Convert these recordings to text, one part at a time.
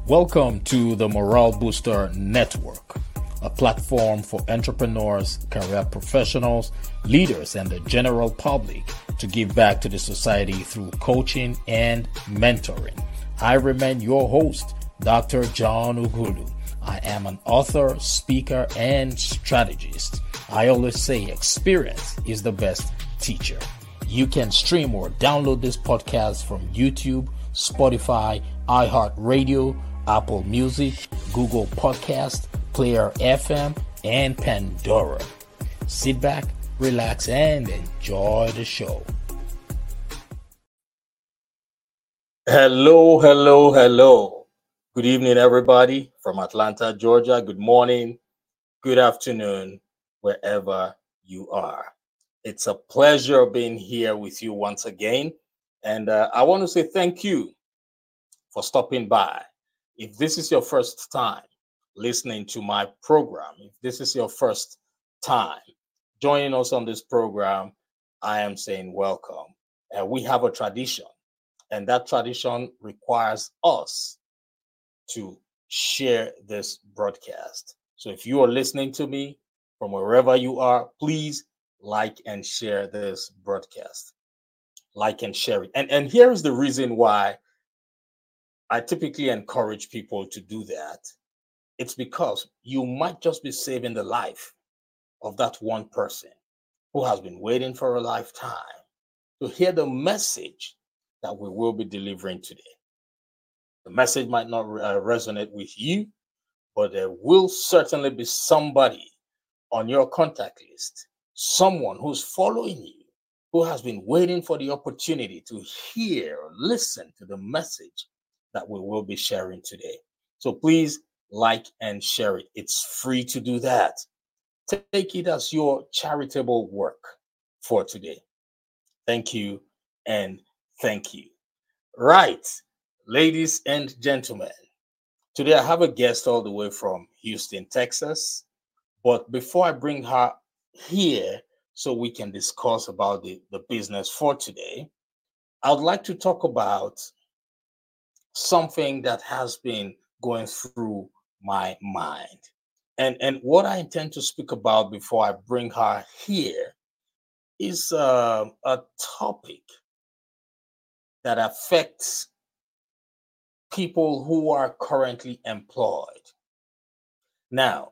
Welcome to the Morale Booster Network, a platform for entrepreneurs, career professionals, leaders, and the general public to give back to the society through coaching and mentoring. I remain your host, Dr. John Ugulu. I am an author, speaker, and strategist. I always say experience is the best teacher. You can stream or download this podcast from YouTube, Spotify, iHeartRadio, Apple Music, Google Podcast, Player FM, and Pandora. Sit back, relax, and enjoy the show. Hello. Good evening, everybody from Atlanta, Georgia. Good morning, good afternoon, wherever you are. It's a pleasure being here with you once again. And I want to say thank you for stopping by. If this is your first time listening to my program, if this is your first time joining us on this program, I am saying welcome. We have a tradition, and that tradition requires us to share this broadcast. So if you are listening to me from wherever you are, please like and share this broadcast. Like and share it. And here is the reason why I typically encourage people to do that. It's because you might just be saving the life of that one person who has been waiting for a lifetime to hear the message that we will be delivering today. The message might not resonate with you, but there will certainly be somebody on your contact list, someone who's following you, who has been waiting for the opportunity to hear or listen to the message that we will be sharing today. So please like and share it. It's free to do that. Take it as your charitable work for today. Thank you and thank you. Right, ladies and gentlemen, today I have a guest all the way from Houston, Texas. But before I bring her here so we can discuss about the business for today, I would like to talk about something that has been going through my mind. And what I intend to speak about before I bring her here is a topic that affects people who are currently employed. Now,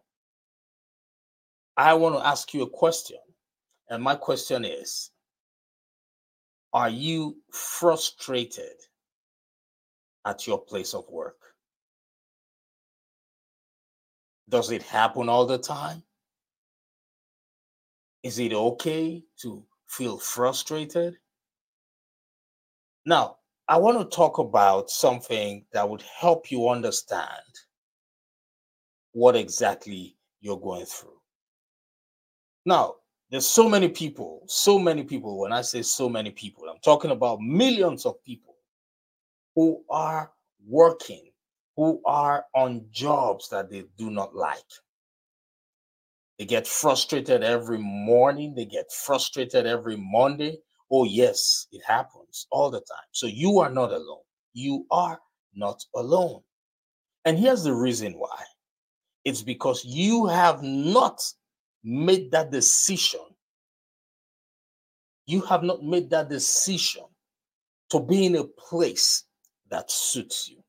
I want to ask you a question. And my question is, are you frustrated at your place of work? Does it happen all the time? Is it okay to feel frustrated? Now, I want to talk about something that would help you understand what exactly you're going through. Now, there's so many people. When I say so many people, I'm talking about millions of people who are working, who are on jobs that they do not like. They get frustrated every morning. They get frustrated every Monday. Oh, yes, it happens all the time. So you are not alone. You are not alone. And here's the reason why. It's because you have not made that decision. You have not made that decision to be in a place that suits you.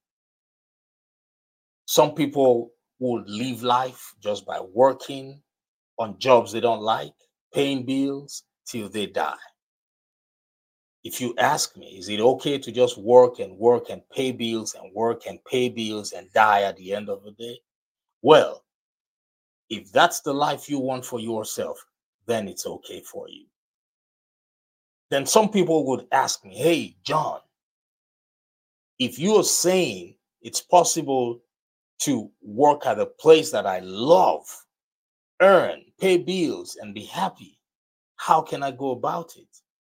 Some people will live life just by working on jobs they don't like, paying bills till they die. If you ask me, is it okay to just work and pay bills and work and pay bills and die at the end of the day? Well, if that's the life you want for yourself, then it's okay for you. Then some people would ask me, hey, John, if you're saying it's possible to work at a place that I love, earn, pay bills, and be happy, how can I go about it?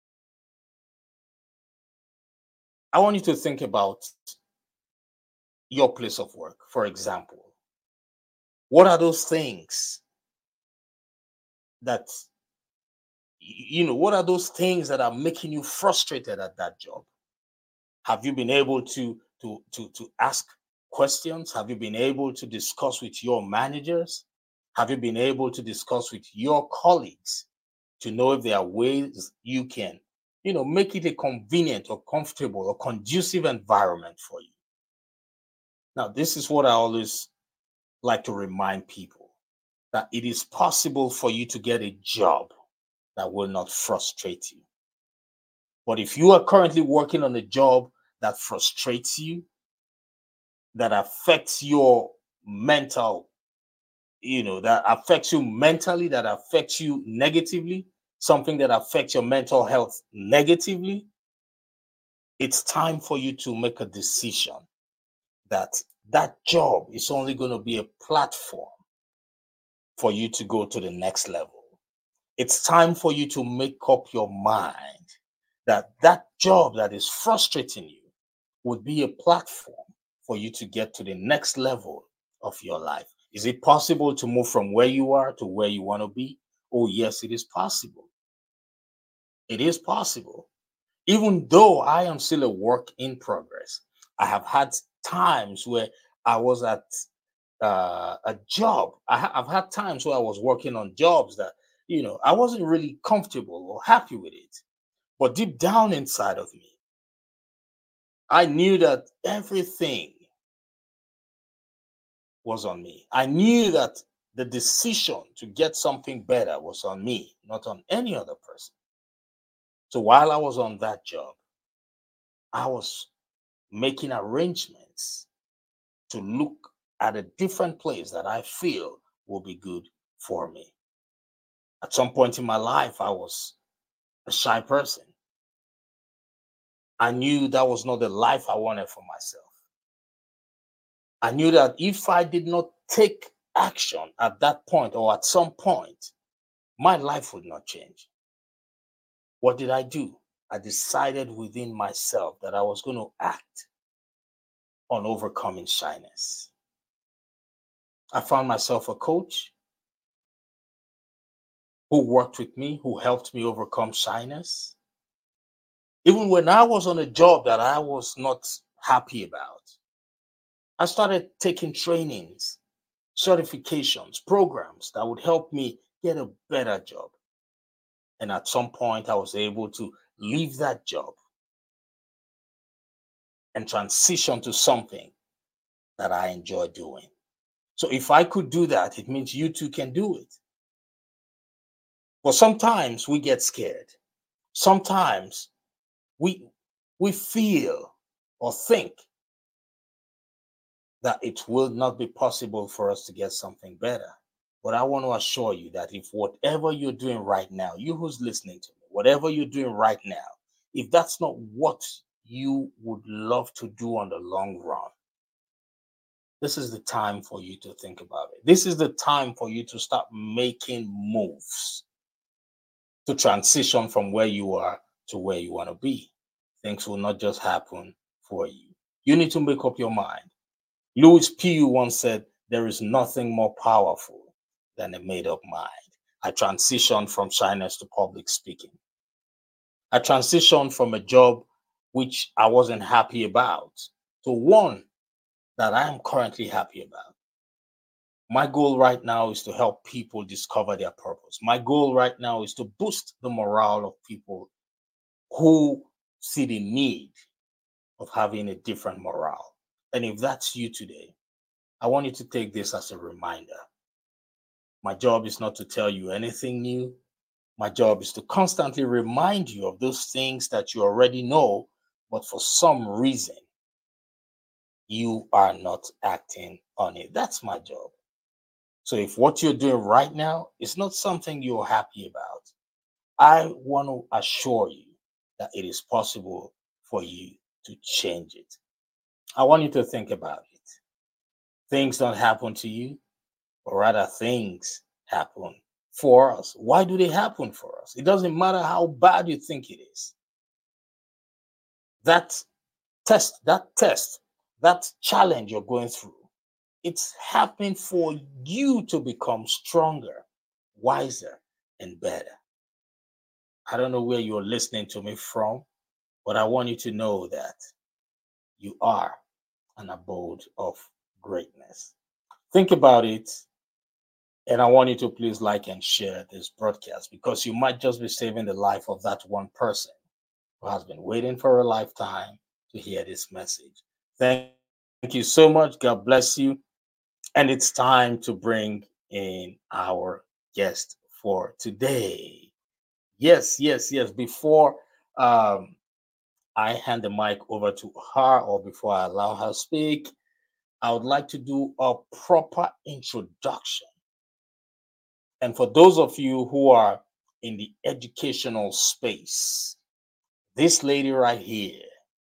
I want you to think about your place of work, for example. What are those things that, what are those things that are making you frustrated at that job? Have you been able to ask questions? Have you been able to discuss with your managers? Have you been able to discuss with your colleagues to know if there are ways you can, make it a convenient or comfortable or conducive environment for you? Now, this is what I always like to remind people, that it is possible for you to get a job that will not frustrate you. But if you are currently working on a job that frustrates you, that affects your mental, that affects you mentally, that affects you negatively, something that affects your mental health negatively, it's time for you to make a decision that that job is only going to be a platform for you to go to the next level. It's time for you to make up your mind that that job that is frustrating you would be a platform for you to get to the next level of your life. Is it possible to move from where you are to where you want to be? Oh, yes, it is possible. It is possible. Even though I am still a work in progress, I have had times where I was at a job. I've had times where I was working on jobs that, I wasn't really comfortable or happy with it. But deep down inside of me, I knew that everything was on me. I knew that the decision to get something better was on me, not on any other person. So while I was on that job, I was making arrangements to look at a different place that I feel will be good for me. At some point in my life, I was a shy person. I knew that was not the life I wanted for myself. I knew that if I did not take action at that point or at some point, my life would not change. What did I do? I decided within myself that I was going to act on overcoming shyness. I found myself a coach who worked with me, who helped me overcome shyness. Even when I was on a job that I was not happy about, I started taking trainings, certifications, programs that would help me get a better job. And at some point, I was able to leave that job and transition to something that I enjoy doing. So if I could do that, it means you too can do it. But sometimes we get scared. Sometimes we feel or think that it will not be possible for us to get something better. But I want to assure you that if whatever you're doing right now, you who's listening to me, whatever you're doing right now, if that's not what you would love to do on the long run, this is the time for you to think about it. This is the time for you to start making moves to transition from where you are to where you want to be. Things will not just happen for you. You need to make up your mind. Louis P. once said, there is nothing more powerful than a made up mind. I transitioned from shyness to public speaking. I transitioned from a job which I wasn't happy about to one that I am currently happy about. My goal right now is to help people discover their purpose. My goal right now is to boost the morale of people who see the need of having a different morale. And if that's you today, I want you to take this as a reminder. My job is not to tell you anything new. My job is to constantly remind you of those things that you already know, but for some reason, you are not acting on it. That's my job. So if what you're doing right now is not something you're happy about, I want to assure you that it is possible for you to change it. I want you to think about it. Things don't happen to you, or rather, things happen for us. Why do they happen for us? It doesn't matter how bad you think it is. That that challenge you're going through, it's happening for you to become stronger, wiser, and better. I don't know where you're listening to me from, but I want you to know that you are an abode of greatness. Think about it. And I want you to please like and share this broadcast because you might just be saving the life of that one person who has been waiting for a lifetime to hear this message. Thank you so much. God bless you. And it's time to bring in our guest for today. Yes. Before I hand the mic over to her or before I allow her to speak, I would like to do a proper introduction. And for those of you who are in the educational space, this lady right here,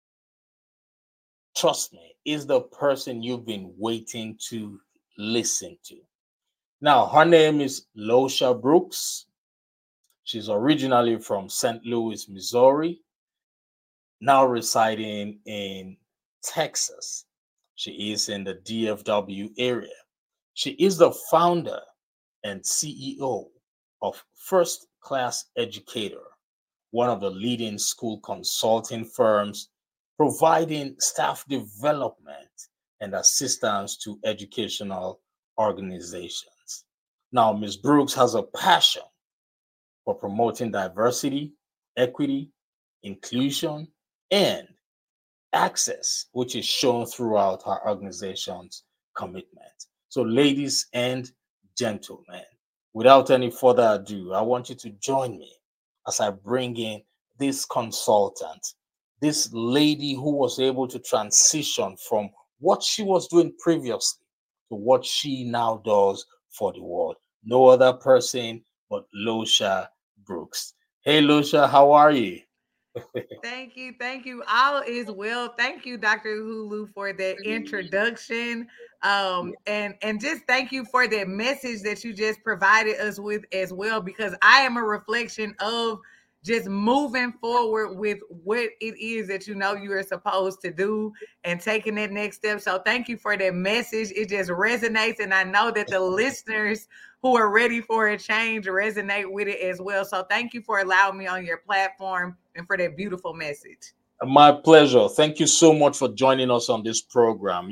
trust me, is the person you've been waiting to listen to. Now, her name is Losha Brooks. She's originally from St. Louis, Missouri, now residing in Texas. She is in the DFW area. She is the founder and CEO of First Class Educator, one of the leading school consulting firms providing staff development and assistance to educational organizations. Now, Ms. Brooks has a passion for promoting diversity, equity, inclusion, and access, which is shown throughout our organization's commitment. So, ladies and gentlemen, without any further ado, I want you to join me as I bring in this consultant, this lady who was able to transition from what she was doing previously to what she now does for the world. No other person but Losha Brooks. Hey, Losha, how are you? Thank you. Thank you. All is well. Thank you, Dr. Hulu, for that introduction. And just thank you for that message that you just provided us with as well, because I am a reflection of just moving forward with what it is that you know you are supposed to do and taking that next step. So thank you for that message. It just resonates, and I know that the listeners who are ready for a change resonate with it as well. So thank you for allowing me on your platform and for that beautiful message. My pleasure. Thank you so much for joining us on this program.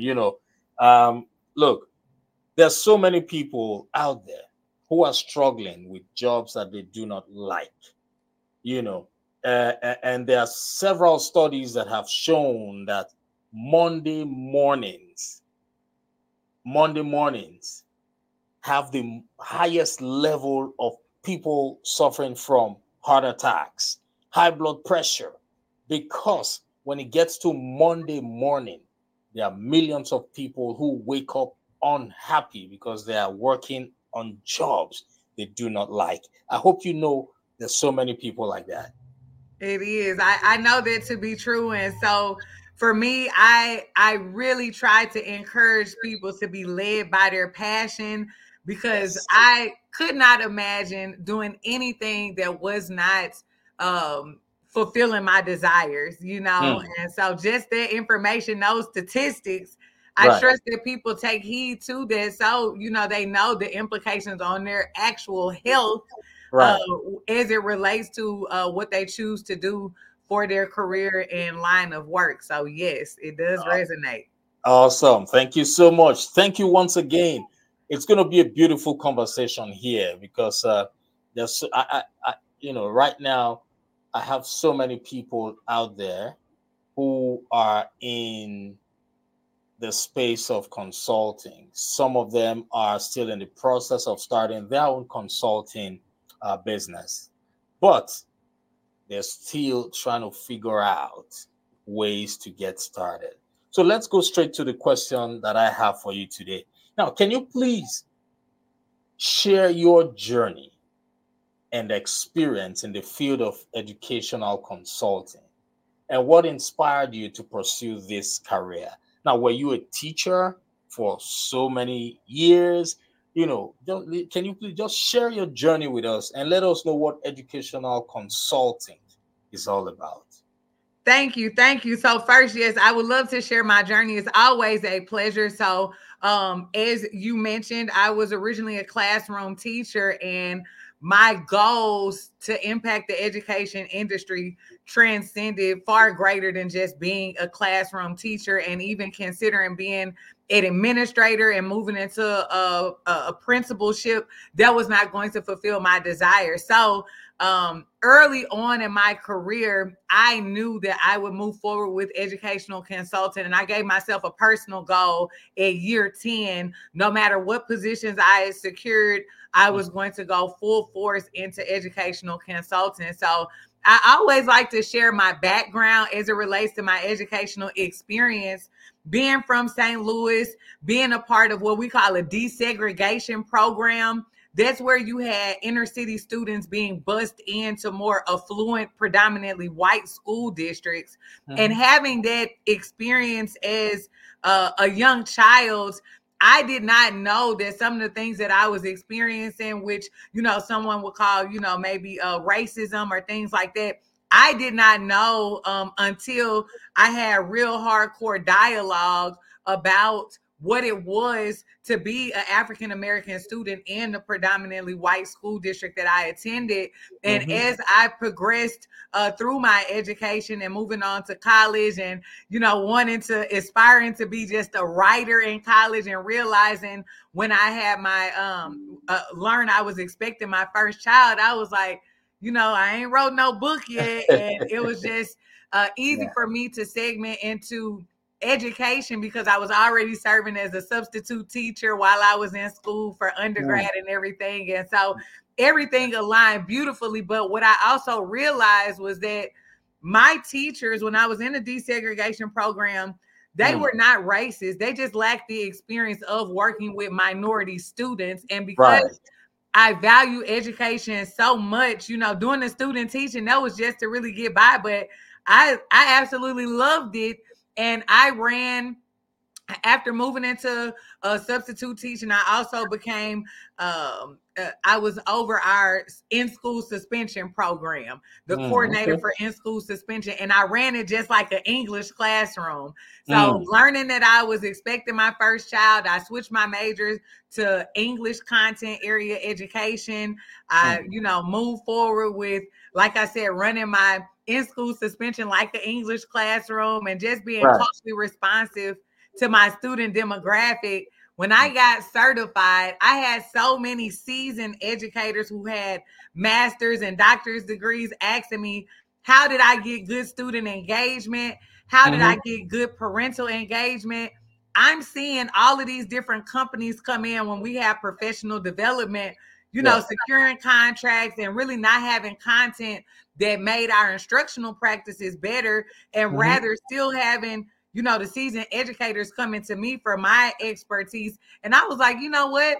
Look, there's so many people out there who are struggling with jobs that they do not like. You know, and there are several studies that have shown that Monday mornings, Monday mornings have the highest level of people suffering from heart attacks, high blood pressure, because when it gets to Monday morning, there are millions of people who wake up unhappy because they are working on jobs they do not like. I hope you know there's so many people like that. It is. I know that to be true. And so for me, I really try to encourage people to be led by their passion, because Yes. I could not imagine doing anything that was not fulfilling my desires, you know. Mm, And so just that information, those statistics, I right, trust that people take heed to that, so you know they know the implications on their actual health, uh, right. as it relates to what they choose to do for their career and line of work. So yes, it does resonate. Awesome. Thank you so much. Thank you once again. It's going to be a beautiful conversation here because there's, right now, I have so many people out there who are in the space of consulting. Some of them are still in the process of starting their own consulting business, but they're still trying to figure out ways to get started. So let's go straight to the question that I have for you today. Now, can you please share your journey and experience in the field of educational consulting and what inspired you to pursue this career? Now, were you a teacher for so many years? Can you please just share your journey with us and let us know what educational consulting is all about? Thank you. Thank you. So first, yes, I would love to share my journey. It's always a pleasure. So as you mentioned, I was originally a classroom teacher, and my goals to impact the education industry transcended far greater than just being a classroom teacher, and even considering being an administrator and moving into a principalship. That was not going to fulfill my desire. So early on in my career, I knew that I would move forward with educational consulting, and I gave myself a personal goal at year 10. No matter what positions I had secured, I was going to go full force into educational consulting. So I always like to share my background as it relates to my educational experience. Being from St. Louis, being a part of what we call a desegregation program, that's where you had inner city students being bused into more affluent, predominantly white school districts. And having that experience as a young child, I did not know that some of the things that I was experiencing, which, someone would call, maybe racism or things like that, I did not know until I had real hardcore dialogue about what it was to be an African-American student in the predominantly white school district that I attended. And as I progressed through my education and moving on to college and, aspiring to be just a writer in college, and realizing when I had my, learn I was expecting my first child, I was like, I ain't wrote no book yet. And it was just easy for me to segment into education because I was already serving as a substitute teacher while I was in school for undergrad and everything. And so everything aligned beautifully. But what I also realized was that my teachers, when I was in the desegregation program, they were not racist. They just lacked the experience of working with minority students. And because I value education so much, doing the student teaching, that was just to really get by. But I absolutely loved it. And I ran, after moving into substitute teaching, I also became, I was over our in-school suspension program, the coordinator for in-school suspension. And I ran it just like an English classroom. So learning that I was expecting my first child, I switched my majors to English content area education. I, moved forward with, like I said, running my in-school suspension like an English classroom, and just being closely responsive to my student demographic. When I got certified, I had so many seasoned educators who had master's and doctor's degrees asking me, how did I get good student engagement? How did I get good parental engagement? I'm seeing all of these different companies come in when we have professional development, securing contracts and really not having content that made our instructional practices better, and rather still having, the seasoned educators coming to me for my expertise. And I was like, you know what?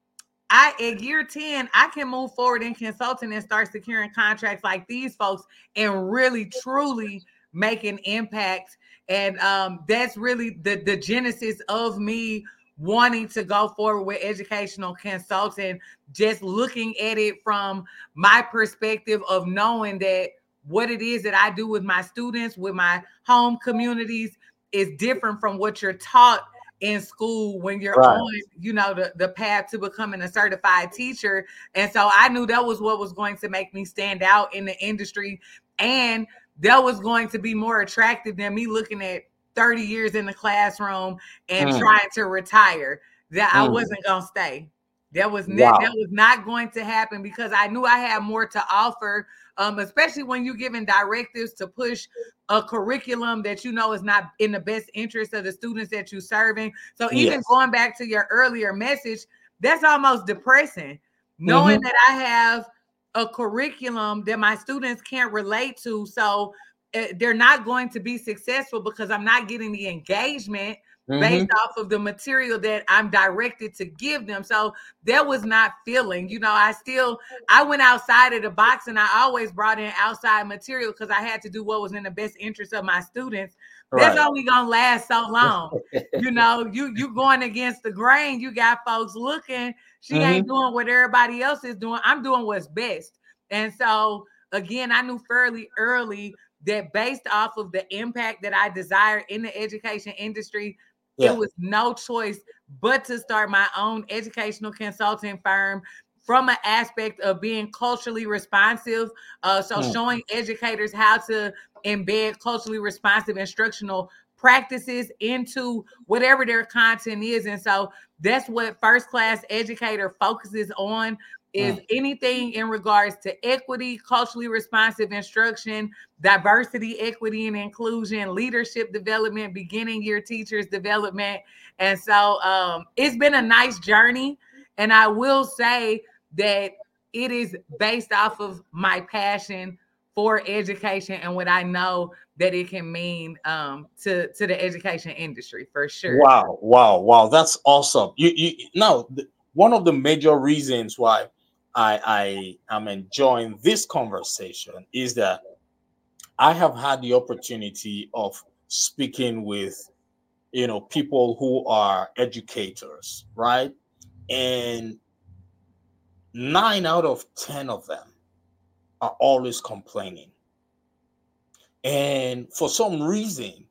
At year 10, I can move forward in consulting and start securing contracts like these folks and really, truly make an impact. And that's really the genesis of me wanting to go forward with educational consulting, just looking at it from my perspective of knowing that what it is that I do with my students, with my home communities, is different from what you're taught in school when you're on, the path to becoming a certified teacher. And so I knew that was what was going to make me stand out in the industry. And that was going to be more attractive than me looking at 30 years in the classroom and trying to retire. That I wasn't going to stay. That was not going to happen, because I knew I had more to offer, especially when you're giving directives to push a curriculum that is not in the best interest of the students that you're serving. So even going back to your earlier message, that's almost depressing, knowing that I have a curriculum that my students can't relate to. So they're not going to be successful because I'm not getting the engagement based off of the material that I'm directed to give them. So that was not filling. I went outside of the box, and I always brought in outside material because I had to do what was in the best interest of my students. That's only gonna last so long. You going against the grain. You got folks looking. She ain't doing what everybody else is doing. I'm doing what's best. And so again, I knew fairly early that based off of the impact that I desire in the education industry, it was no choice but to start my own educational consulting firm, from an aspect of being culturally responsive. So showing educators how to embed culturally responsive instructional practices into whatever their content is. And so that's what First Class Educator focuses on, is anything in regards to equity, culturally responsive instruction, diversity, equity, and inclusion, leadership development, beginning year teachers development. And so it's been a nice journey. And I will say that it is based off of my passion for education and what I know that it can mean to the education industry, for sure. Wow. That's awesome. One of the major reasons why I am enjoying this conversation is that I have had the opportunity of speaking with, people who are educators, right? And 9 out of 10 of them are always complaining. And for some reason,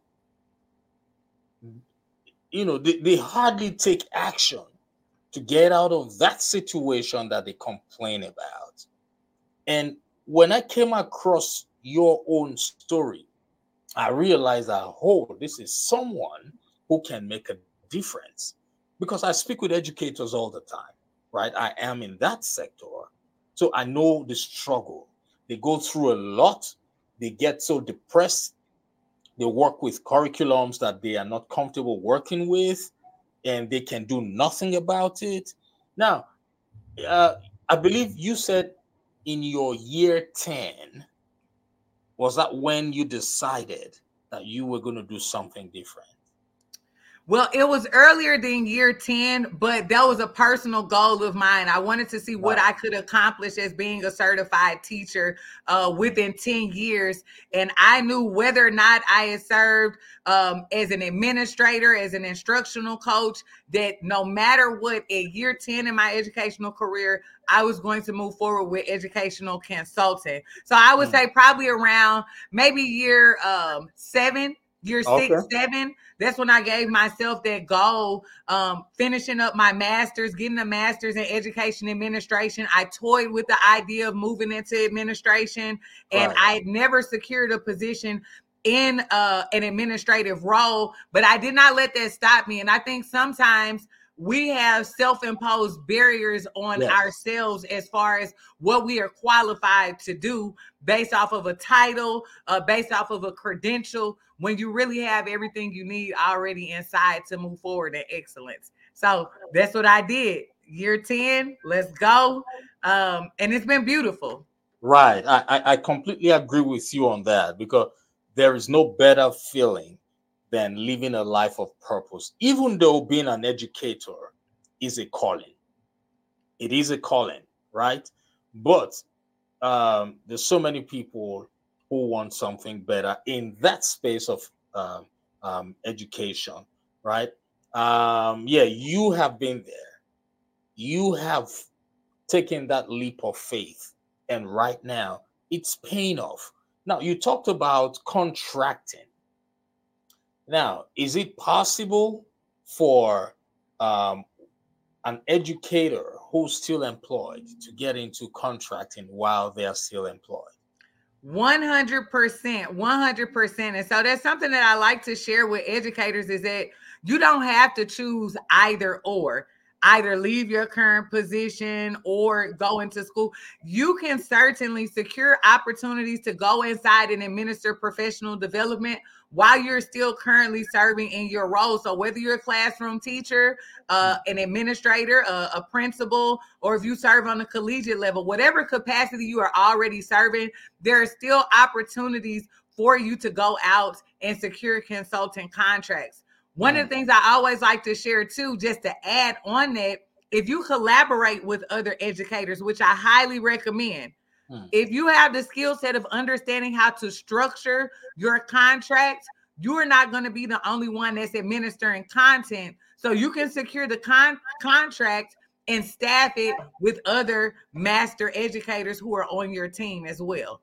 they hardly take action to get out of that situation that they complain about. And when I came across your own story, I realized that, oh, this is someone who can make a difference. Because I speak with educators all the time, right? I am in that sector. So I know the struggle. They go through a lot. They get so depressed. They work with curriculums that they are not comfortable working with, and they can do nothing about it. Now, I believe you said in your year 10, was that when you decided that you were going to do something different? Well, it was earlier than year 10, but that was a personal goal of mine. I wanted to see what I could accomplish as being a certified teacher within 10 years. And I knew whether or not I had served as an administrator, as an instructional coach, that no matter what, at year 10 in my educational career, I was going to move forward with educational consulting. So I would say probably around maybe year 7, year 6, 7. That's when I gave myself that goal, finishing up my master's, getting a master's in education administration. I toyed with the idea of moving into administration, and I had never secured a position in an administrative role, but I did not let that stop me. And I think sometimes we have self-imposed barriers on ourselves as far as what we are qualified to do based off of a title, based off of a credential, when you really have everything you need already inside to move forward in excellence. So that's what I did. Year 10, let's go. And it's been beautiful. Right. I completely agree with you on that, because there is no better feeling than living a life of purpose, even though being an educator is a calling. It is a calling, right? But there's so many people who want something better in that space of education, right? You have been there. You have taken that leap of faith, and right now it's paying off. Now, you talked about contracting. Now, is it possible for an educator who's still employed to get into contracting while they are still employed? 100%, 100%. And so that's something that I like to share with educators, is that you don't have to choose either or. Either leave your current position or go into school. You can certainly secure opportunities to go inside and administer professional development while you're still currently serving in your role. So whether you're a classroom teacher, an administrator, a principal, or if you serve on a collegiate level, whatever capacity you are already serving, there are still opportunities for you to go out and secure consulting contracts. One of the things I always like to share too, just to add on that, if you collaborate with other educators, which I highly recommend, if you have the skill set of understanding how to structure your contracts, you are not going to be the only one that's administering content. So you can secure the contract and staff it with other master educators who are on your team as well.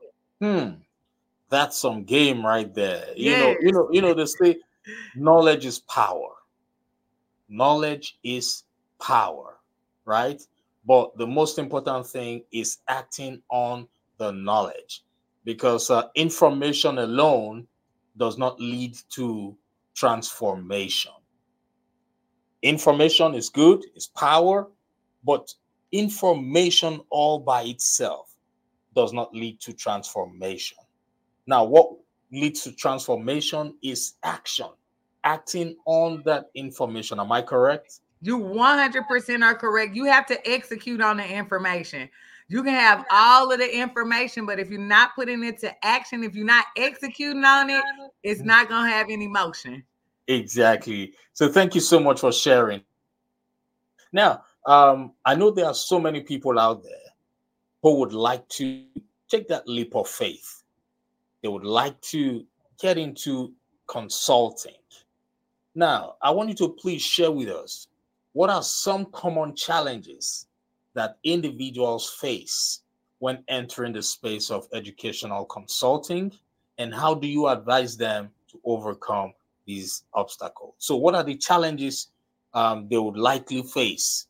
That's some game right there. Yes. They say knowledge is power. Knowledge is power, right? But the most important thing is acting on the knowledge, because information alone does not lead to transformation. Information is good, is power, but information all by itself does not lead to transformation. Now, what leads to transformation is action, acting on that information. Am I correct? You 100% are correct. You have to execute on the information. You can have all of the information, but if you're not putting it to action, if you're not executing on it, it's not going to have any motion. Exactly. So thank you so much for sharing. Now, I know there are so many people out there who would like to take that leap of faith. They would like to get into consulting. Now, I want you to please share with us, what are some common challenges that individuals face when entering the space of educational consulting, and how do you advise them to overcome these obstacles? So, what are the challenges they would likely face?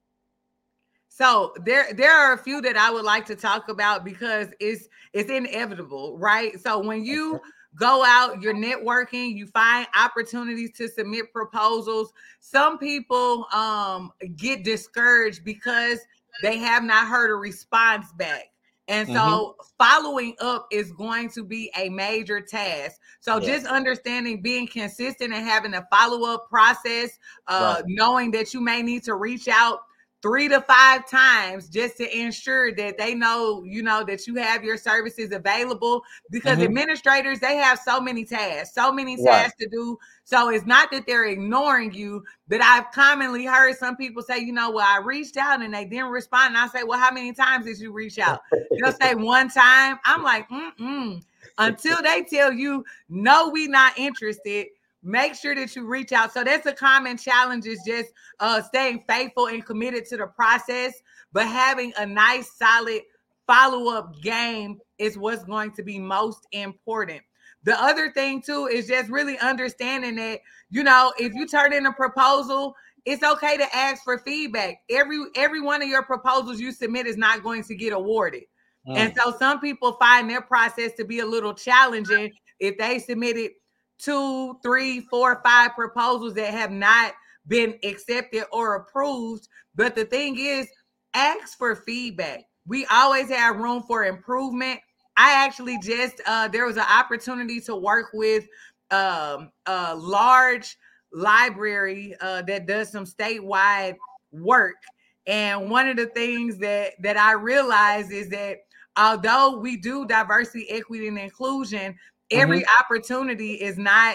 So there are a few that I would like to talk about because it's inevitable, right? So when you go out, you're networking, you find opportunities to submit proposals. Some people get discouraged because they have not heard a response back. And so following up is going to be a major task. So just understanding, being consistent and having a follow-up process, knowing that you may need to reach out 3 to 5 times just to ensure that they know, that you have your services available, because administrators, they have so many tasks to do. So it's not that they're ignoring you, but I've commonly heard some people say, well, I reached out and they didn't respond. And I say, well, how many times did you reach out? They'll say 1 time. I'm like, until they tell you, no, we not interested, make sure that you reach out. So that's a common challenge, is just staying faithful and committed to the process, but having a nice, solid follow-up game is what's going to be most important. The other thing too is just really understanding that, if you turn in a proposal, it's okay to ask for feedback. Every one of your proposals you submit is not going to get awarded. And so some people find their process to be a little challenging if they submitted 2, 3, 4, 5 proposals that have not been accepted or approved. But the thing is, ask for feedback. We always have room for improvement. I actually just, there was an opportunity to work with a large library that does some statewide work. And one of the things that I realized is that although we do diversity, equity, and inclusion, every opportunity is not,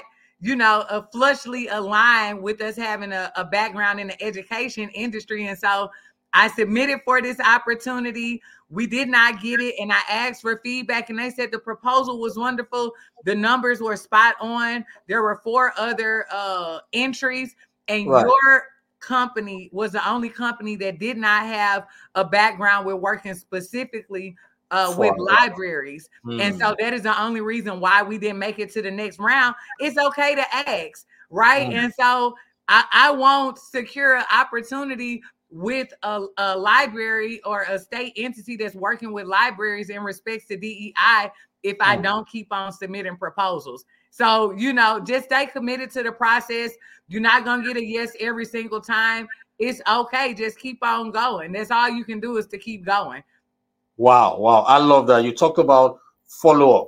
flushly aligned with us having a background in the education industry. And so I submitted for this opportunity. We did not get it. And I asked for feedback, and they said the proposal was wonderful. The numbers were spot on. There were 4 other entries, and your company was the only company that did not have a background with working specifically with libraries. And so that is the only reason why we didn't make it to the next round. It's okay to ask, right? And so I won't secure an opportunity with a library or a state entity that's working with libraries in respects to DEI if I don't keep on submitting proposals. So, just stay committed to the process. You're not going to get a yes every single time. It's okay. Just keep on going. That's all you can do, is to keep going. Wow. I love that. You talked about follow-up,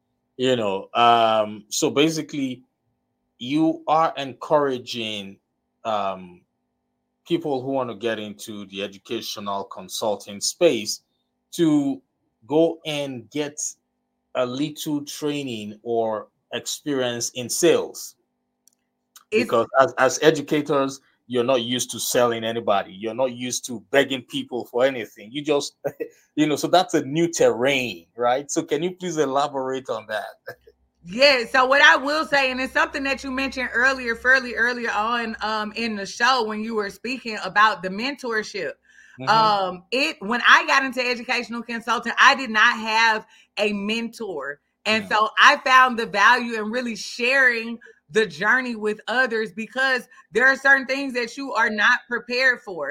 so basically you are encouraging people who want to get into the educational consulting space to go and get a little training or experience in sales. Because as educators, you're not used to selling anybody. You're not used to begging people for anything. You just, so that's a new terrain, right? So can you please elaborate on that? Yeah. So what I will say, and it's something that you mentioned fairly earlier on in the show when you were speaking about the mentorship. When I got into educational consulting, I did not have a mentor. And so I found the value in really sharing the journey with others, because there are certain things that you are not prepared for.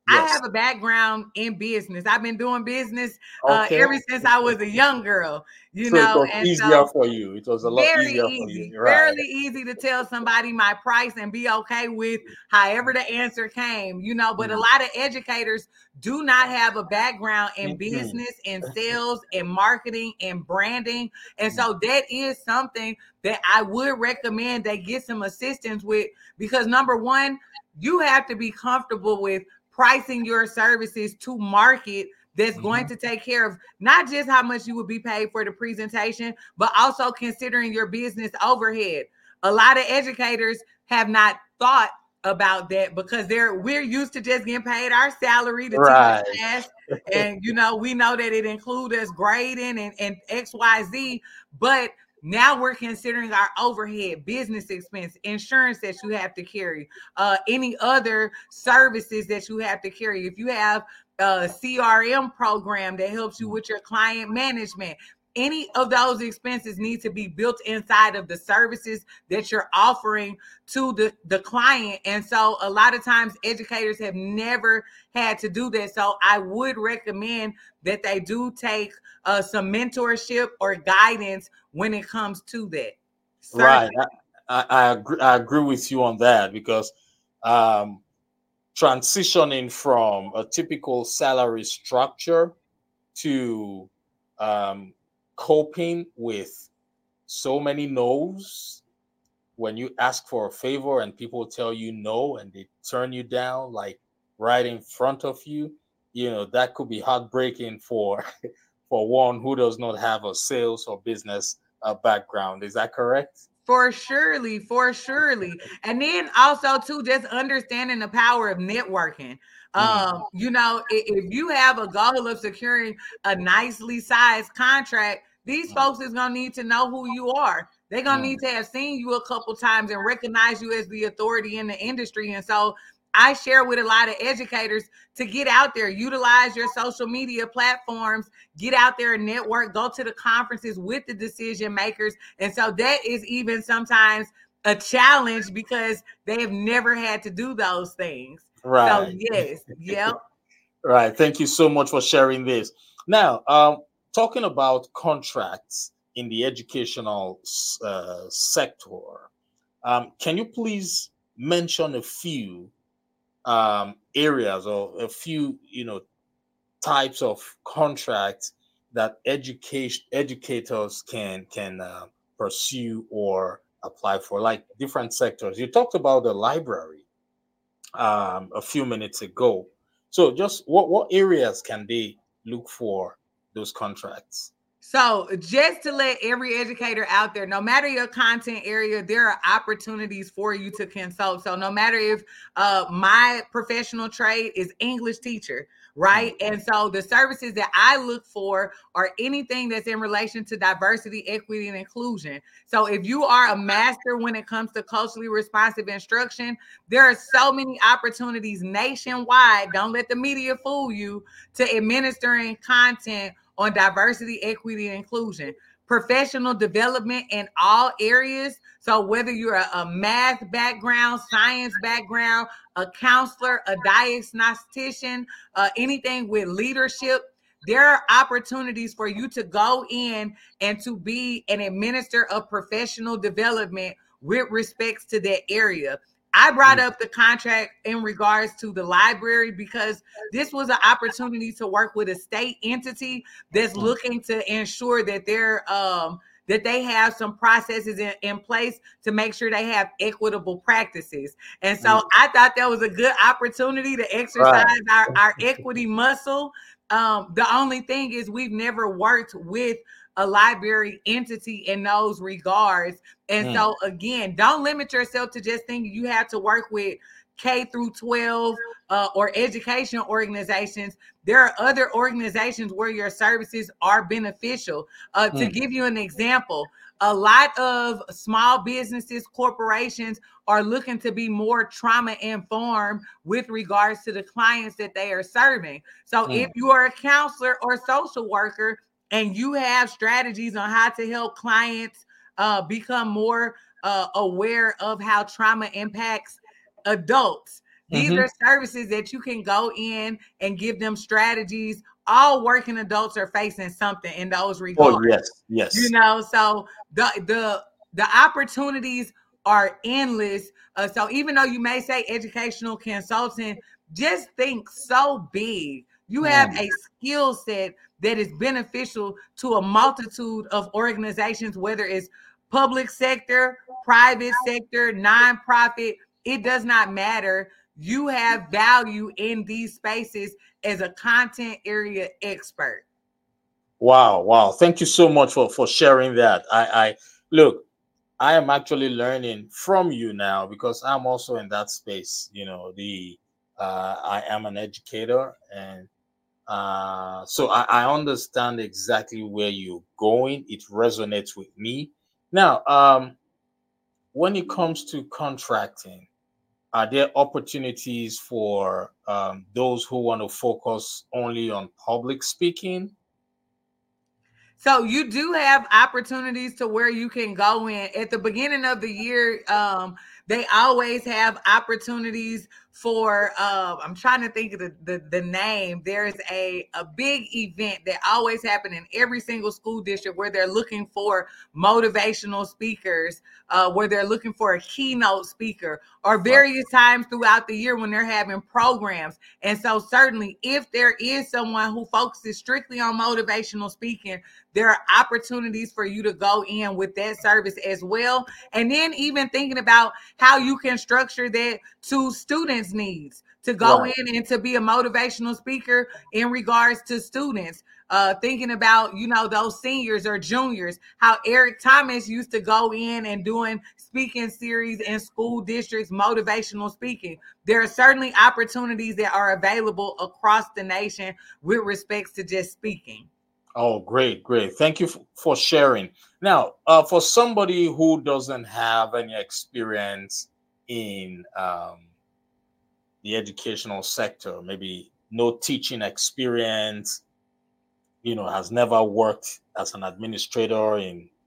I Yes. have a background in business. I've been doing business Okay. ever since I was a young girl, So it was and easier so for you. It was a lot very easier for easy, you. Right. fairly easy to tell somebody my price and be okay with however the answer came, but a Mm. lot of educators do not have a background in Mm-mm. business and sales and marketing and branding. And Mm. so that is something that I would recommend they get some assistance with, because number one, you have to be comfortable with pricing your services to market that's going Mhm. to take care of not just how much you would be paid for the presentation, but also considering your business overhead. A lot of educators have not thought about that because we're used to just getting paid our salary to teach Right. a class. And we know that it includes us grading and XYZ, but now we're considering our overhead, business expense, insurance that you have to carry, any other services that you have to carry. If you have a CRM program that helps you with your client management, any of those expenses need to be built inside of the services that you're offering to the client. And so a lot of times educators have never had to do that. So I would recommend that they do take some mentorship or guidance when it comes to that. Right. Certainly. I agree with you on that because um, transitioning from a typical salary structure to um, coping with so many no's when you ask for a favor and people tell you no and they turn you down like right in front of you, that could be heartbreaking for for one who does not have a sales or business background. Is that correct? For surely. And then also too, just understanding the power of networking. Mm, If you have a goal of securing a nicely sized contract, these mm, folks is gonna need to know who you are. They're gonna mm. need to have seen you a couple times and recognize you as the authority in the industry. And so I share with a lot of educators to get out there, utilize your social media platforms, get out there and network, go to the conferences with the decision makers. And so that is even sometimes a challenge because they have never had to do those things. So Right. yes, yep. Right. Thank you so much for sharing this. Now, talking about contracts in the educational sector, can you please mention a few areas or a few, types of contracts that educators can pursue or apply for, like different sectors? You talked about the library a few minutes ago. So just what areas can they look for those contracts? So, just to let every educator out there, no matter your content area, there are opportunities for you to consult. So, no matter if my professional trade is English teacher, Mm, right? And so, the services that I look for are anything that's in relation to diversity, equity, and inclusion. So, if you are a master when it comes to culturally responsive instruction, there are so many opportunities nationwide. Don't let the media fool you to administering content on diversity, equity, and inclusion, professional development in all areas. So whether you're a math background, science background, a counselor, a diagnostician, anything with leadership, there are opportunities for you to go in and to be an administrator of professional development with respects to that area. I brought mm, up the contract in regards to the library because this was an opportunity to work with a state entity that's mm, looking to ensure that that they have some processes in place to make sure they have equitable practices. And mm. so I thought that was a good opportunity to exercise Right. our equity muscle. The only thing is we've never worked with a library entity in those regards. And Mm, so again, don't limit yourself to just thinking you have to work with K through 12 or education organizations. There are other organizations where your services are beneficial. To mm, give you an example, a lot of small businesses, corporations are looking to be more trauma informed with regards to the clients that they are serving. So if mm, you are a counselor or social worker and you have strategies on how to help clients become more aware of how trauma impacts adults, These are services that you can go in and give them strategies. All working adults are facing something in those regards. Oh, yes, yes. You know, so the opportunities are endless. So even though you may say educational consultant, just think so big. You have a skill set that is beneficial to a multitude of organizations, whether it's public sector, private sector, nonprofit. It does not matter. You have value in these spaces as a content area expert. Wow, wow. Thank you so much for sharing that. I look, I am actually learning from you now because I'm also in that space. You know, I am an educator, and so I understand exactly where you're going. It resonates with me. Now, when it comes to contracting, are there opportunities for those who want to focus only on public speaking? So you do have opportunities to where you can go in at the beginning of the year. They always have opportunities for I'm trying to think of the name. There's a big event that always happen in every single school district where they're looking for motivational speakers, where they're looking for a keynote speaker, or various times throughout the year when they're having programs. And so certainly if there is someone who focuses strictly on motivational speaking, there are opportunities for you to go in with that service as well. And then even thinking about how you can structure that to students' needs to go in and to be a motivational speaker in regards to students. Thinking about, you know, those seniors or juniors, how Eric Thomas used to go in and doing speaking series in school districts, motivational speaking. There are certainly opportunities that are available across the nation with respects to just speaking. Oh, great, great. Thank you for sharing. Now, for somebody who doesn't have any experience in the educational sector, maybe no teaching experience, you know, has never worked as an administrator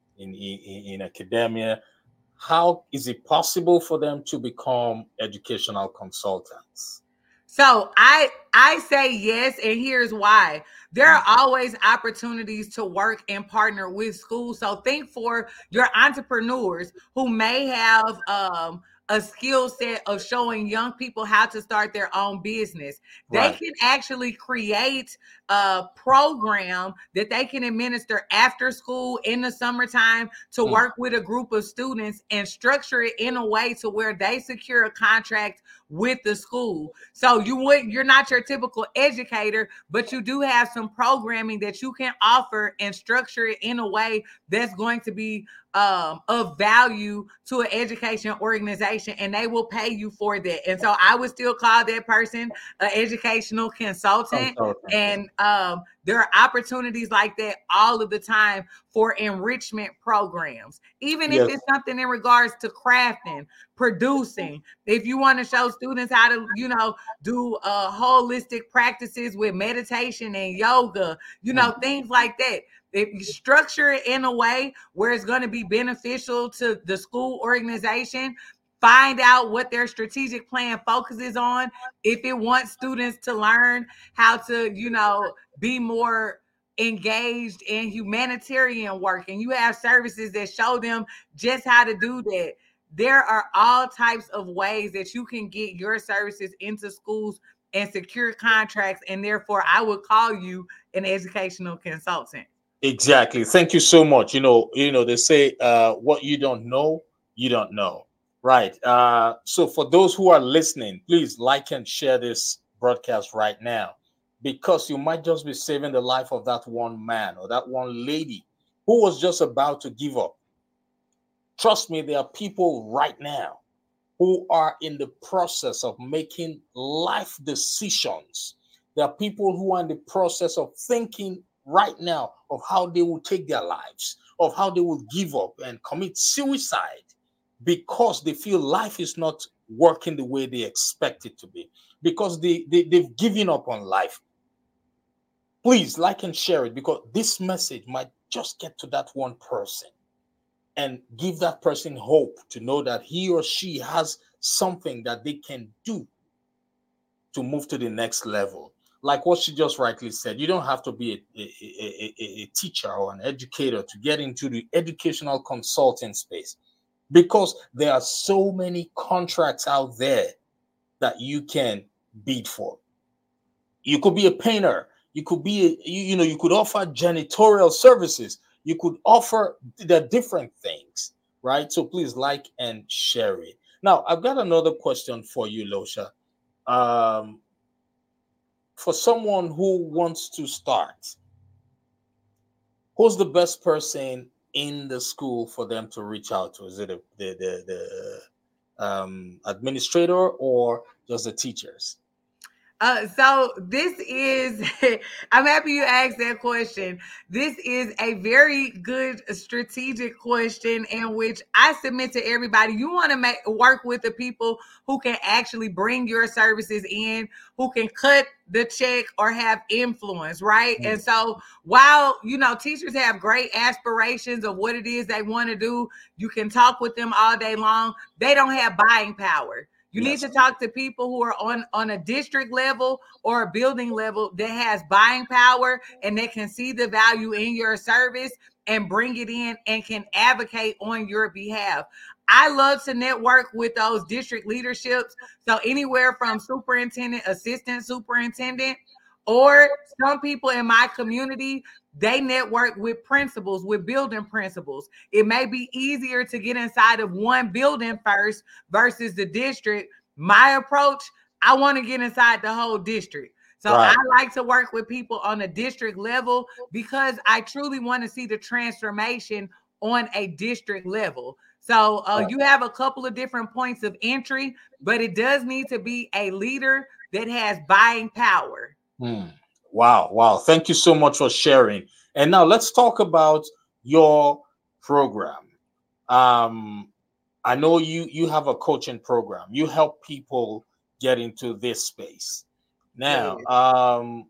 in academia, how is it possible for them to become educational consultants? So I say yes, and here's why. There are always opportunities to work and partner with schools. So think for your entrepreneurs who may have a skill set of showing young people how to start their own business. They can actually create a program that they can administer after school in the summertime to work with a group of students and structure it in a way to where they secure a contract with the school. So you're not your typical educator, but you do have some programming that you can offer and structure it in a way that's going to be of value to an education organization, and they will pay you for that. And so I would still call that person an educational consultant. And there are opportunities like that all of the time for enrichment programs, even if it's something in regards to crafting, producing. If you want to show students how to, you know, do holistic practices with meditation and yoga, you know, things like that. If you structure it in a way where it's going to be beneficial to the school organization, find out what their strategic plan focuses on. If it wants students to learn how to, you know, be more engaged in humanitarian work, and you have services that show them just how to do that. There are all types of ways that you can get your services into schools and secure contracts, and therefore I would call you an educational consultant. Exactly. Thank you so much. They say what you don't know, you don't know. Right. So for those who are listening, please like and share this broadcast right now, because you might just be saving the life of that one man or that one lady who was just about to give up. Trust me, there are people right now who are in the process of making life decisions. There are people who are in the process of thinking right now of how they will take their lives, of how they will give up and commit suicide because they feel life is not working the way they expect it to be, because they've given up on life. Please like and share it, because this message might just get to that one person and give that person hope to know that he or she has something that they can do to move to the next level. Like what she just rightly said, you don't have to be a teacher or an educator to get into the educational consulting space, because there are so many contracts out there that you can bid for. You could be a painter. You could be, you could offer janitorial services. You could offer the different things, right? So please like and share it. Now, I've got another question for you, Losha. Um, for someone who wants to start, who's the best person in the school for them to reach out to? Is it the administrator or just the teachers? So this is, I'm happy you asked that question. This is a very good strategic question in which I submit to everybody. You want to work with the people who can actually bring your services in, who can cut the check or have influence, right? Mm. And so while, teachers have great aspirations of what it is they want to do, you can talk with them all day long. They don't have buying power. You need to talk to people who are on a district level or a building level that has buying power and that can see the value in your service and bring it in and can advocate on your behalf. I love to network with those district leaderships. So anywhere from superintendent, assistant superintendent, or some people in my community, they network with principals, with building principals. It may be easier to get inside of one building first versus the district. My approach, I want to get inside the whole district. So right. I like to work with people on a district level because I truly want to see the transformation on a district level. So you have a couple of different points of entry, but it does need to be a leader that has buying power. Wow. Thank you so much for sharing. And now let's talk about your program. I know you have a coaching program. You help people get into this space. Now,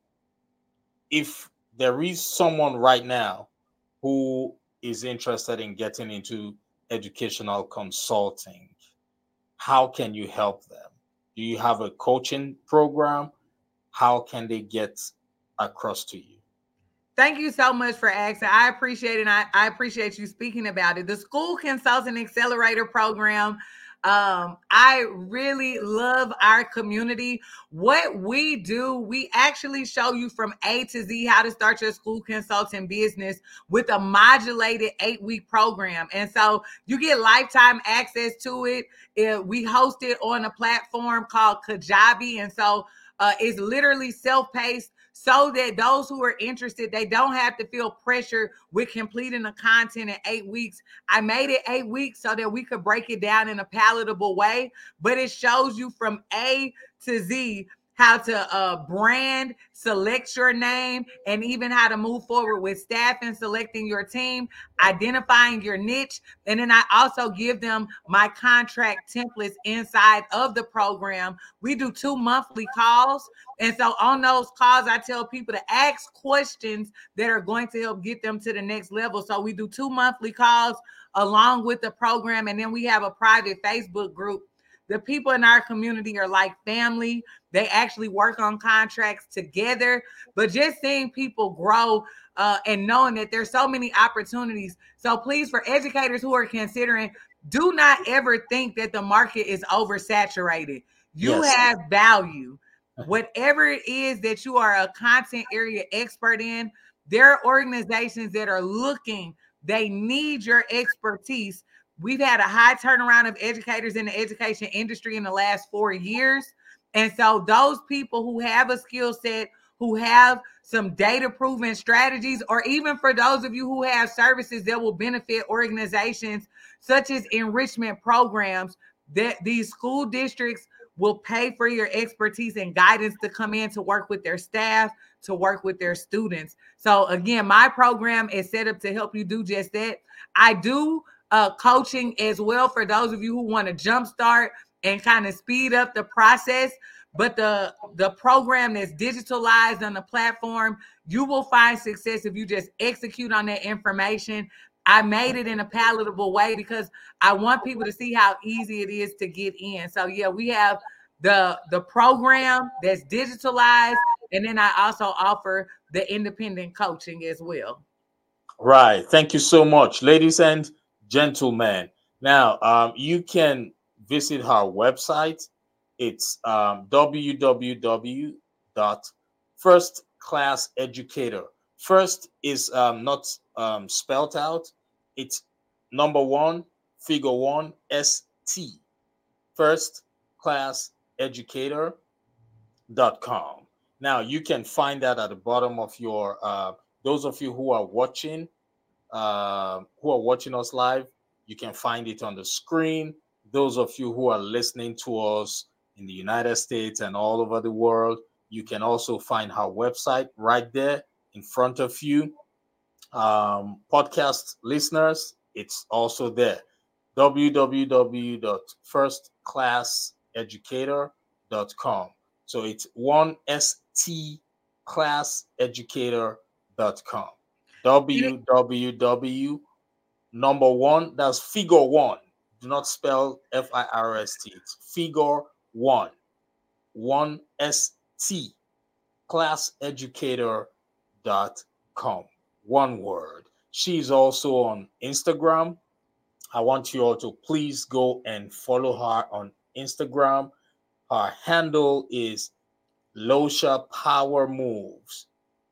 if there is someone right now who is interested in getting into educational consulting, how can you help them? Do you have a coaching program? How can they get across to you? Thank you so much for asking. I appreciate it. And I appreciate you speaking about it. The School Consulting Accelerator Program. I really love our community. What we do, we actually show you from A to Z how to start your school consulting business with a modulated 8-week program. And so you get lifetime access to it. We host it on a platform called Kajabi. And so it's literally self-paced, so that those who are interested, they don't have to feel pressure with completing the content in 8 weeks. I made it 8 weeks so that we could break it down in a palatable way, but it shows you from A to Z how to brand, select your name, and even how to move forward with staffing, selecting your team, identifying your niche. And then I also give them my contract templates inside of the program. We do 2 monthly calls. And so on those calls, I tell people to ask questions that are going to help get them to the next level. So we do 2 monthly calls along with the program. And then we have a private Facebook group. The people in our community are like family. They actually work on contracts together. But just seeing people grow and knowing that there's so many opportunities. So please, for educators who are considering, do not ever think that the market is oversaturated. You have value. Whatever it is that you are a content area expert in, there are organizations that are looking, they need your expertise. We've had a high turnaround of educators in the education industry in the last 4 years. And so those people who have a skill set, who have some data-proven strategies, or even for those of you who have services that will benefit organizations such as enrichment programs, that these school districts will pay for your expertise and guidance to come in to work with their staff, to work with their students. So again, my program is set up to help you do just that. I do coaching as well for those of you who want to jumpstart and kind of speed up the process. But the program that's digitalized on the platform, you will find success if you just execute on that information. I made it in a palatable way because I want people to see how easy it is to get in. So yeah, we have the program that's digitalized, and then I also offer the independent coaching as well. Right. Thank you so much, ladies and gentlemen. Now, you can visit our website. It's www dot first class educator. First is not spelled out. It's number one, figure one, ST. First class educator.com. Now, you can find that at the bottom of your, those of you who are watching us live, you can find it on the screen. Those of you who are listening to us in the United States and all over the world, you can also find our website right there in front of you. Podcast listeners, it's also there. www.firstclasseducator.com. So it's one st classeducator.com. www number one, that's figure one. Do not spell FIRST. It's figure one. One ST classeducator.com. One word. She's also on Instagram. I want you all to please go and follow her on Instagram. Her handle is Losha Power Moves.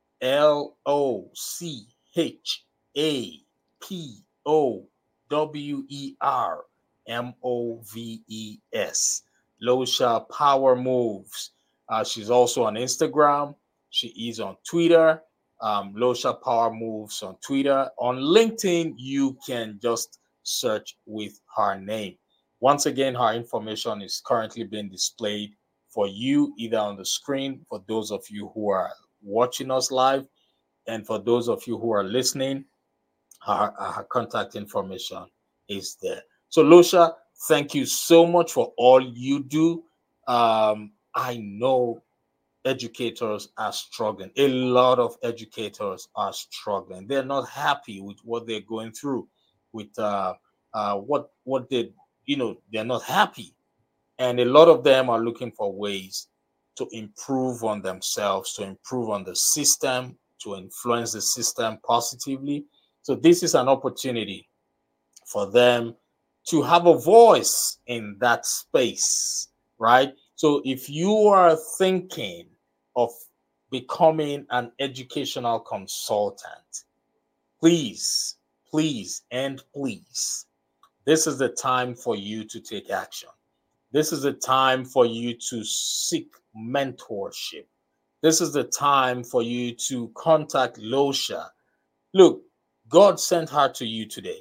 LOCHAPOWERMOVES. Losha Power Moves. She's also on Instagram. She is on Twitter. Losha Power Moves on Twitter. On LinkedIn, you can just search with her name. Once again, her information is currently being displayed for you either on the screen for those of you who are watching us live, and for those of you who are listening, her contact information is there. So, Losha, thank you so much for all you do. I know educators are struggling. A lot of educators are struggling. They're not happy with what they're going through, with what they, they're not happy, and a lot of them are looking for ways to improve on themselves, to improve on the system, to influence the system positively. So this is an opportunity for them to have a voice in that space, right? So if you are thinking of becoming an educational consultant, please, please, and please, this is the time for you to take action. This is the time for you to seek mentorship. This is the time for you to contact Losha. Look, God sent her to you today.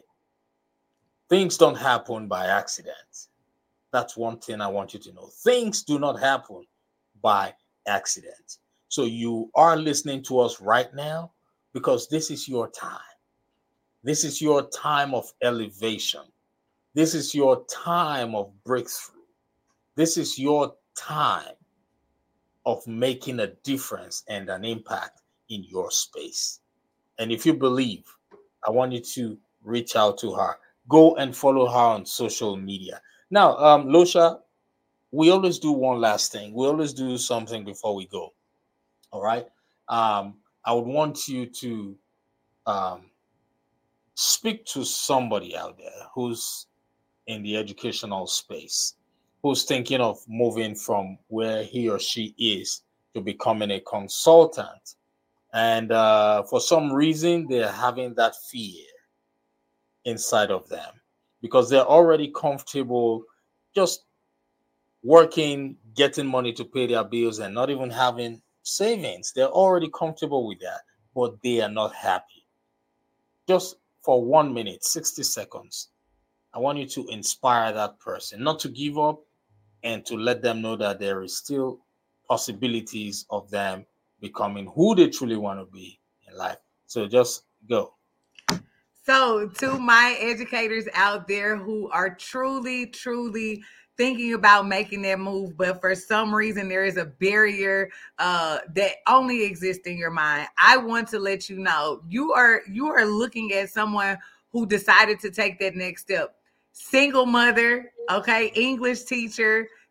Things don't happen by accident. That's one thing I want you to know. Things do not happen by accident. So you are listening to us right now because this is your time. This is your time of elevation. This is your time of breakthrough. This is your time of making a difference and an impact in your space. And if you believe, I want you to reach out to her. Go and follow her on social media. Now, Losha, we always do one last thing. We always do something before we go. All right. I would want you to um, speak to somebody out there who's in the educational space, who's thinking of moving from where he or she is to becoming a consultant. And for some reason, they're having that fear inside of them because they're already comfortable just working, getting money to pay their bills, and not even having savings. They're already comfortable with that, but they are not happy. Just for 1 minute, 60 seconds, I want you to inspire that person not to give up and to let them know that there is still possibilities of them becoming who they truly want to be in life. So just go. So, to my educators out there who are truly, truly thinking about making that move, but for some reason there is a barrier that only exists in your mind, I want to let you know you are looking at someone who decided to take that next step. Single mother, okay, English teacher,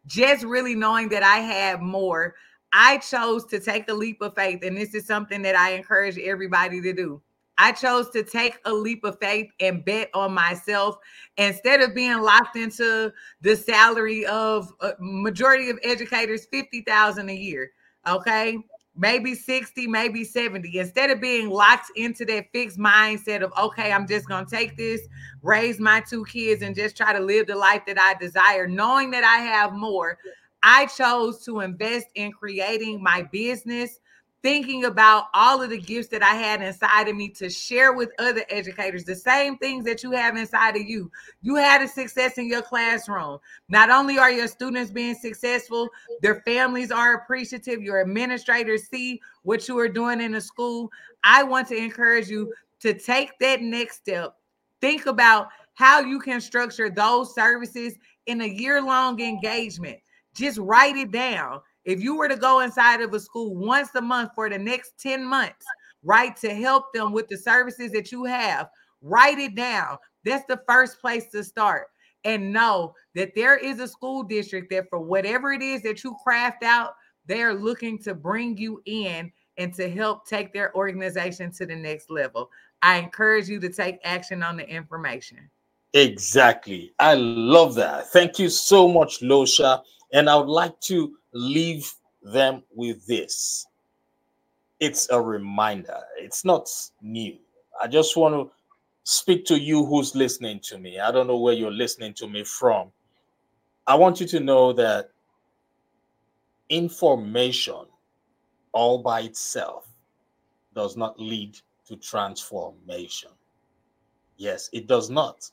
just really knowing that I had more, I chose to take a leap of faith. And this is something that I encourage everybody to do. I chose to take a leap of faith and bet on myself instead of being locked into the salary of a majority of educators, 50,000 a year. Okay. Maybe 60, maybe 70. Instead of being locked into that fixed mindset of, okay, I'm just going to take this, raise my two kids, and just try to live the life that I desire, knowing that I have more, I chose to invest in creating my business, thinking about all of the gifts that I had inside of me to share with other educators, the same things that you have inside of you. You had a success in your classroom. Not only are your students being successful, their families are appreciative, your administrators see what you are doing in the school. I want to encourage you to take that next step. Think about how you can structure those services in a year-long engagement. Just write it down. If you were to go inside of a school once a month for the next 10 months, right, to help them with the services that you have, write it down. That's the first place to start. And know that there is a school district that, for whatever it is that you craft out, they are looking to bring you in and to help take their organization to the next level. I encourage you to take action on the information. Exactly. I love that. Thank you so much, Losha. And I would like to leave them with this. It's a reminder. It's not new. I just want to speak to you who's listening to me. I don't know where you're listening to me from. I want you to know that information all by itself does not lead to transformation. Yes, it does not.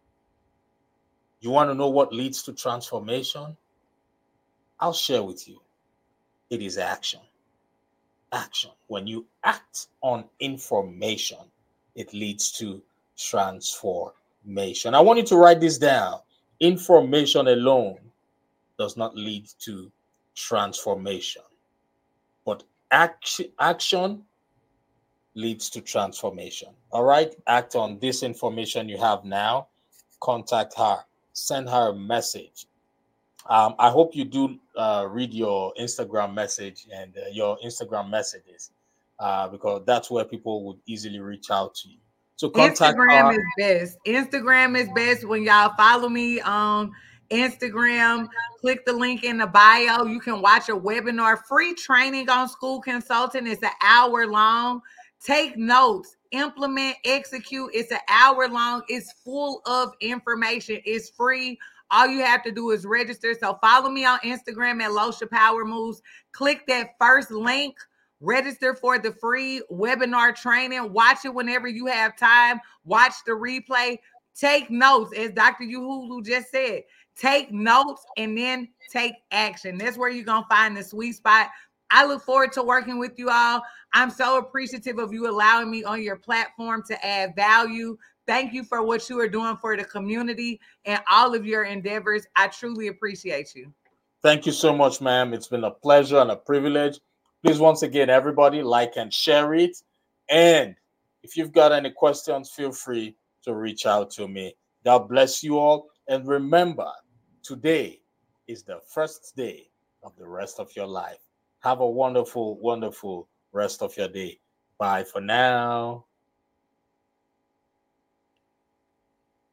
You want to know what leads to transformation? I'll share with you. It is action. Action. When you act on information, it leads to transformation. I want you to write this down. Information alone does not lead to transformation, but action leads to transformation. All right, act on this information you have now. Contact her, send her a message. I hope you do read your Instagram message and your Instagram messages, because that's where people would easily reach out to you. So contact Instagram her. is best. Instagram is best. When y'all follow me on Instagram, click the link in the bio. You can watch a webinar, free training on school consulting. It's an hour long. Take notes, implement, execute. It's an hour long. It's full of information. It's free. All you have to do is register. So follow me on Instagram at Losha Power Moves. Click that first link, register for the free webinar training. Watch it whenever you have time. Watch the replay. Take notes, as Dr. Uhulu just said. Take notes and then take action. That's where you're going to find the sweet spot. I look forward to working with you all. I'm so appreciative of you allowing me on your platform to add value. Thank you for what you are doing for the community and all of your endeavors. I truly appreciate you. Thank you so much, ma'am. It's been a pleasure and a privilege. Please, once again, everybody, like and share it. And if you've got any questions, feel free to reach out to me. God bless you all. And remember, today is the first day of the rest of your life. Have a wonderful, wonderful rest of your day. Bye for now.